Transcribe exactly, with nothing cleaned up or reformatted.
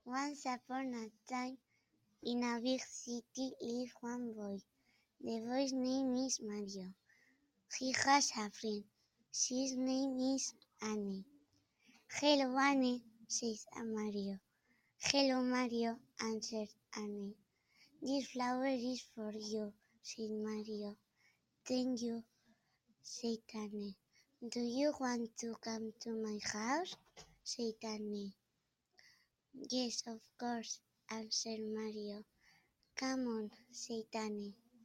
Once upon a time, in a big city lived one boy. The boy's name is Mario. He has a friend. His name is Annie. "Hello, Annie," says Mario. "Hello, Mario," answered Annie. "This flower is for you," said Mario. "Thank you," said Annie. "Do you want to come to my house?" said Annie. "Yes, of course," answered Mario. "Come on," said Annie.